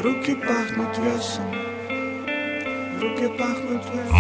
Руки пахнут весом. Руки пахнут весом.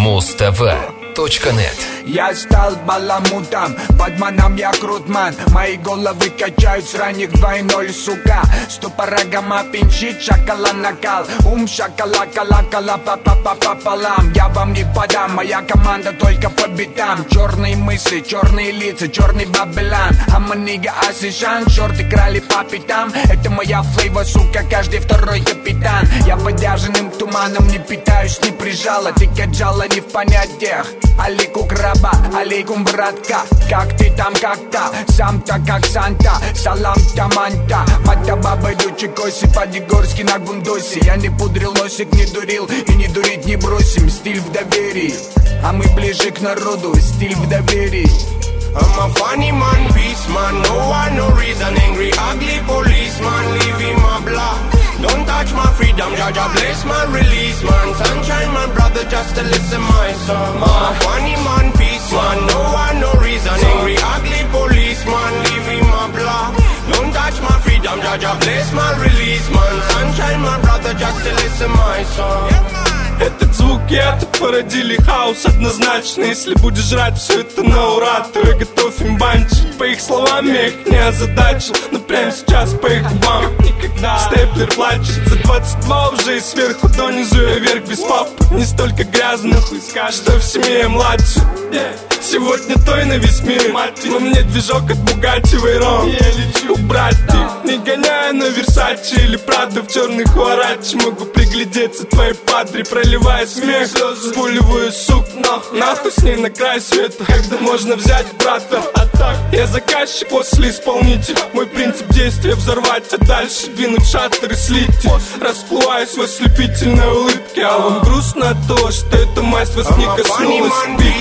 Муз-ТВ.нет. Я стал баламутом, под маном я крутман. Мои головы качают с ранних 2.0, сука. Ступорагама пинчит, шакала накал. Ум шакала, кала, пополам. Я вам не подам, моя команда только по битам. Черные мысли, черные лица, черный бабелан. Аманига Асишан, шорты крали по пятам. Это моя флейва, сука, каждый второй капитан. Я подяженным туманом не питаюсь, не прижала. Ты каджала не в понятиях. Алейкум краба, алейкум братка. Как ты там, как-то, сам-то как Санта. Салам таманта. Мата баба дючи коси, по-дегорски на гундосе. Я не пудрил носик, не дурил и не дурить не бросим. Стиль в доверии, а мы ближе к народу. Стиль в доверии. I'm a funny man, peace man. No one, no reason. Angry, ugly policeman. Leave him a block. Don't touch my freedom, Jaja bless my release, man. Sunshine, my brother, just to listen my song. I'm a funny man, peace man. No one, no reason. Angry, ugly policeman. Leave him a block. Don't touch my freedom, Jaja bless my release, man. Sunshine, my brother, just to listen my song. Этот звук и это породили хаос однозначно. Если будешь жрать все это на ура, то я готов им банчить. По их словам я их не озадачил, но прямо сейчас по их губам никогда. Степлер плачет за 22 уже и сверху донизу я вверх без пап. Не столько грязно, хуй скажет, что в семье я младший. Сегодня той на весь мир, но мне движок от Бугатти Вейрон. Я лечу убрать их, не гоняя на Версачи или Прадо в черных Хуарачи. Могу приглядеться твоей падре, проливая смех. Спуливаю сук, нахуй с ней на край света. Когда можно взять брата, а так я заказчик, после исполнитель. Мой принцип действия взорвать, а дальше двинуть шаттер и слить. Расплываюсь в ослепительной улыбке, а вам грустно от того, что эта масть вас не коснулась.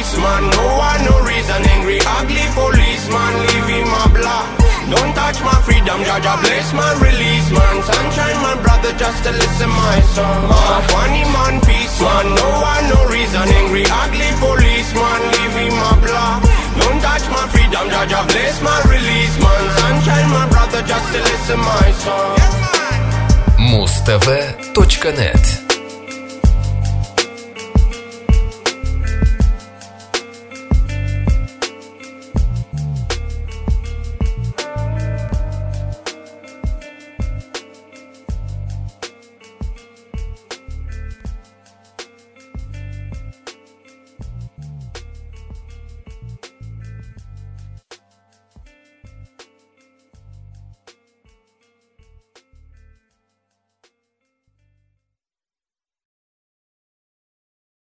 No reason, angry, ugly policeman, leave him a block. Don't touch my freedom, Jaja bless my release, man. Sunshine, my brother, just to listen my song. I'm a funny man, peace man. No one, no reason, angry, ugly policeman, leave him a block. Don't touch my freedom, Jaja bless my release, man. Sunshine, my brother, just to listen my song. Muz-TV.net.